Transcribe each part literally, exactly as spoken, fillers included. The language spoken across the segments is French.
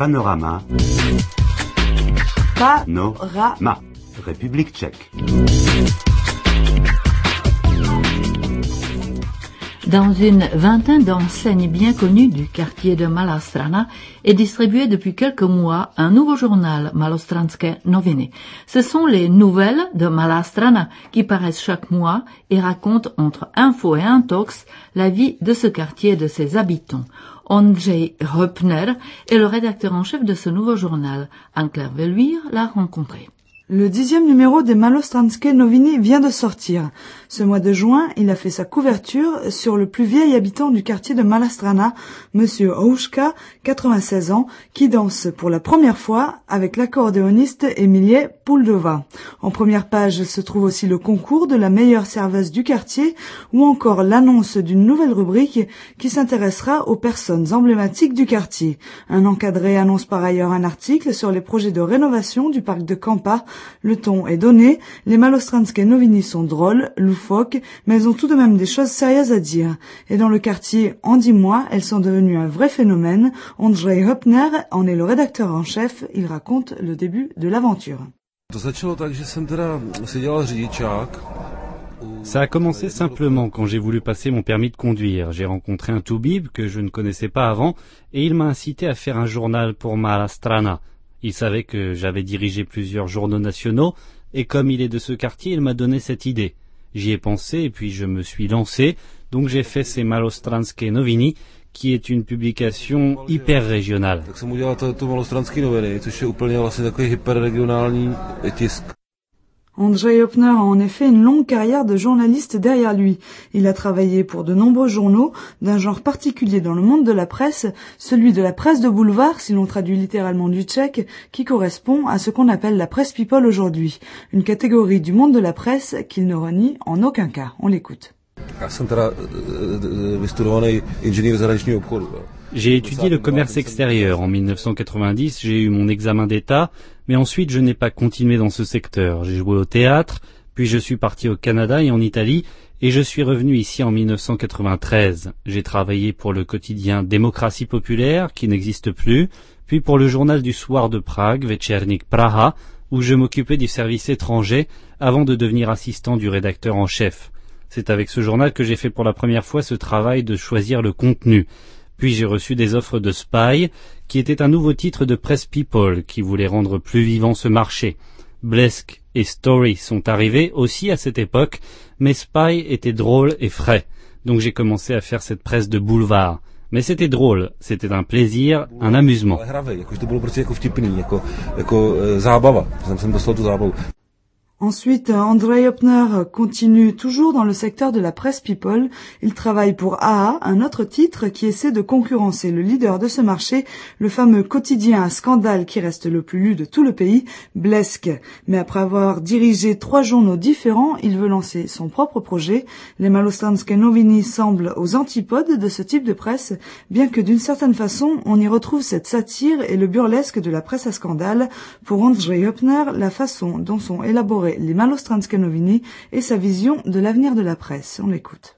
Panorama. Panorama. République tchèque. Dans une vingtaine d'enseignes bien connues du quartier de Malá Strana est distribué depuis quelques mois un nouveau journal, Malostranské noviny. Ce sont les nouvelles de Malá Strana qui paraissent chaque mois et racontent entre info et intox la vie de ce quartier et de ses habitants. Ondřej Höpner est le rédacteur en chef de ce nouveau journal. Anne-Claire Velluire l'a rencontré. Le dixième numéro des Malostranské noviny vient de sortir. Ce mois de juin, il a fait sa couverture sur le plus vieil habitant du quartier de Malá Strana, Monsieur Houška, quatre-vingt-seize ans, qui danse pour la première fois avec l'accordéoniste Emilie Puldová. En première page se trouve aussi le concours de la meilleure serveuse du quartier ou encore l'annonce d'une nouvelle rubrique qui s'intéressera aux personnes emblématiques du quartier. Un encadré annonce par ailleurs un article sur les projets de rénovation du parc de Kampa. Le ton est donné, les Malostranské noviny sont drôles, loufoques, mais elles ont tout de même des choses sérieuses à dire. Et dans le quartier, en dix mois, elles sont devenues un vrai phénomène. Ondřej Höpner en est le rédacteur en chef, il raconte le début de l'aventure. Ça a commencé simplement quand j'ai voulu passer mon permis de conduire. J'ai rencontré un toubib que je ne connaissais pas avant et il m'a incité à faire un journal pour Malá Strana. Il savait que j'avais dirigé plusieurs journaux nationaux et comme il est de ce quartier, il m'a donné cette idée. J'y ai pensé et puis je me suis lancé, donc j'ai fait ces Malostranské noviny qui est une publication hyper régionale. Ondřej Höpner a en effet une longue carrière de journaliste derrière lui. Il a travaillé pour de nombreux journaux d'un genre particulier dans le monde de la presse, celui de la presse de boulevard, si l'on traduit littéralement du tchèque, qui correspond à ce qu'on appelle la presse people aujourd'hui, une catégorie du monde de la presse qu'il ne renie en aucun cas. On l'écoute. J'ai étudié le commerce extérieur. En mille neuf cent quatre-vingt-dix, j'ai eu mon examen d'État, mais ensuite je n'ai pas continué dans ce secteur. J'ai joué au théâtre, puis je suis parti au Canada et en Italie, et je suis revenu ici en mille neuf cent quatre-vingt-treize. J'ai travaillé pour le quotidien Démocratie populaire, qui n'existe plus, puis pour le journal du soir de Prague, Večerník Praha, où je m'occupais du service étranger avant de devenir assistant du rédacteur en chef. C'est avec ce journal que j'ai fait pour la première fois ce travail de choisir le contenu. Puis j'ai reçu des offres de Spy, qui était un nouveau titre de Press People, qui voulait rendre plus vivant ce marché. Blesk et Story sont arrivés aussi à cette époque, mais Spy était drôle et frais. Donc j'ai commencé à faire cette presse de boulevard. Mais c'était drôle, c'était un plaisir, un amusement. Ensuite, Ondřej Höpner continue toujours dans le secteur de la presse people. Il travaille pour A A, un autre titre qui essaie de concurrencer le leader de ce marché, le fameux quotidien à scandale qui reste le plus lu de tout le pays, Blesk. Mais après avoir dirigé trois journaux différents, il veut lancer son propre projet. Les Malostranské noviny semblent aux antipodes de ce type de presse, bien que d'une certaine façon, on y retrouve cette satire et le burlesque de la presse à scandale. Pour Ondřej Höpner, la façon dont sont élaborés les Malostranské noviny et sa vision de l'avenir de la presse. On l'écoute.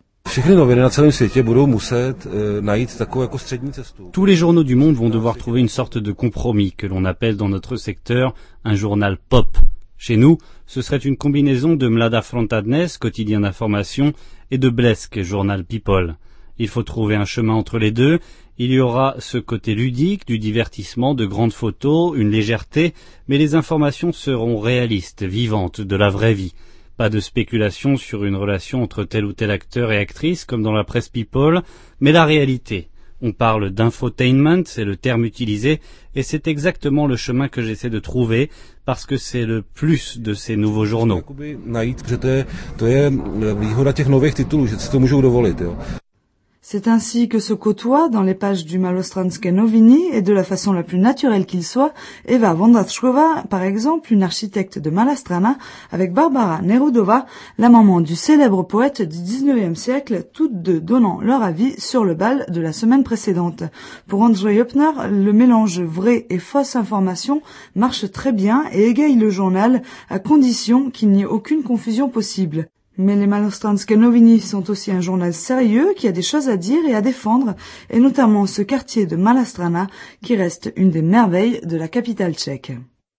Tous les journaux du monde vont devoir trouver une sorte de compromis que l'on appelle dans notre secteur un journal pop. Chez nous, ce serait une combinaison de Mladá fronta dnes, quotidien d'information, et de Blesk, journal people. Il faut trouver un chemin entre les deux. Il y aura ce côté ludique, du divertissement, de grandes photos, une légèreté, mais les informations seront réalistes, vivantes, de la vraie vie. Pas de spéculation sur une relation entre tel ou tel acteur et actrice, comme dans la presse people, mais la réalité. On parle d'infotainment, c'est le terme utilisé, et c'est exactement le chemin que j'essaie de trouver, parce que c'est le plus de ces nouveaux journaux. C'est ainsi que se côtoient dans les pages du Malostranské noviny et de la façon la plus naturelle qu'il soit, Eva Vondračková, par exemple, une architecte de Malá Strana, avec Barbara Nerudová, la maman du célèbre poète du dix-neuvième siècle, toutes deux donnant leur avis sur le bal de la semaine précédente. Pour Ondřej Höpner, le mélange vraie et fausse information marche très bien et égaye le journal à condition qu'il n'y ait aucune confusion possible. Mais les Malostranske noviny sont aussi un journal sérieux qui a des choses à dire et à défendre, et notamment ce quartier de Malá Strana qui reste une des merveilles de la capitale tchèque.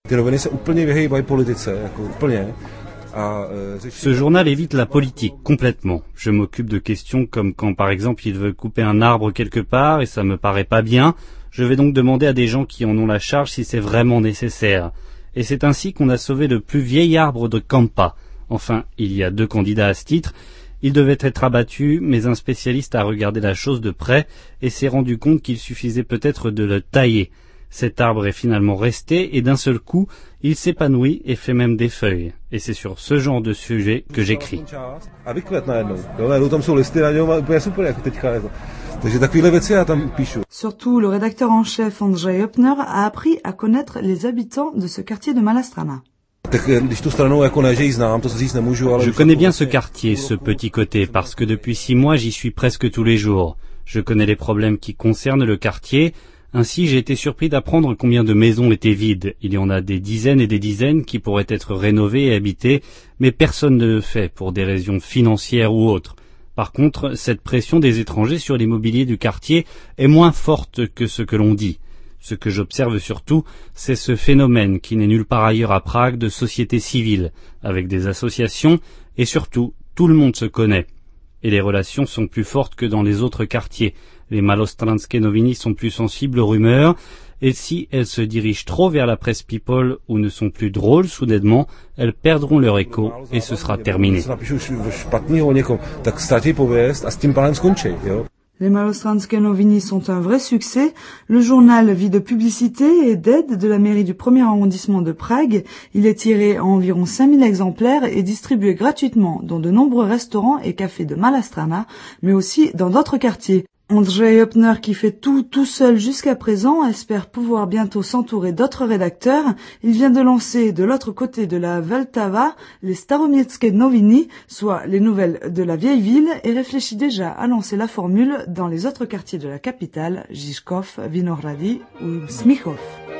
Ce journal évite la politique complètement. Je m'occupe de questions comme quand par exemple il veut couper un arbre quelque part et ça me paraît pas bien. Je vais donc demander à des gens qui en ont la charge si c'est vraiment nécessaire. Et c'est ainsi qu'on a sauvé le plus vieil arbre de Kampa. Enfin, il y a deux candidats à ce titre. Il devait être abattu, mais un spécialiste a regardé la chose de près et s'est rendu compte qu'il suffisait peut-être de le tailler. Cet arbre est finalement resté et d'un seul coup, il s'épanouit et fait même des feuilles. Et c'est sur ce genre de sujet que j'écris. Surtout, le rédacteur en chef Ondřej Hopner a appris à connaître les habitants de ce quartier de Malá Strana. Je connais bien ce quartier, ce petit côté, parce que depuis six mois, j'y suis presque tous les jours. Je connais les problèmes qui concernent le quartier. Ainsi, j'ai été surpris d'apprendre combien de maisons étaient vides. Il y en a des dizaines et des dizaines qui pourraient être rénovées et habitées, mais personne ne le fait pour des raisons financières ou autres. Par contre, cette pression des étrangers sur l'immobilier du quartier est moins forte que ce que l'on dit. Ce que j'observe surtout, c'est ce phénomène qui n'est nulle part ailleurs à Prague de société civile, avec des associations, et surtout, tout le monde se connaît. Et les relations sont plus fortes que dans les autres quartiers. Les Malostranske noviny sont plus sensibles aux rumeurs, et si elles se dirigent trop vers la presse people ou ne sont plus drôles soudainement, elles perdront leur écho et ce sera terminé. Les Malostranske noviny sont un vrai succès. Le journal vit de publicité et d'aide de la mairie du premier arrondissement de Prague. Il est tiré à environ cinq mille exemplaires et distribué gratuitement dans de nombreux restaurants et cafés de Malá Strana, mais aussi dans d'autres quartiers. Ondřej Hopner, qui fait tout tout seul jusqu'à présent, espère pouvoir bientôt s'entourer d'autres rédacteurs. Il vient de lancer de l'autre côté de la Vltava les Staroměstské noviny, soit les nouvelles de la vieille ville, et réfléchit déjà à lancer la formule dans les autres quartiers de la capitale, Žižkov, Vinohrady ou Smíchov.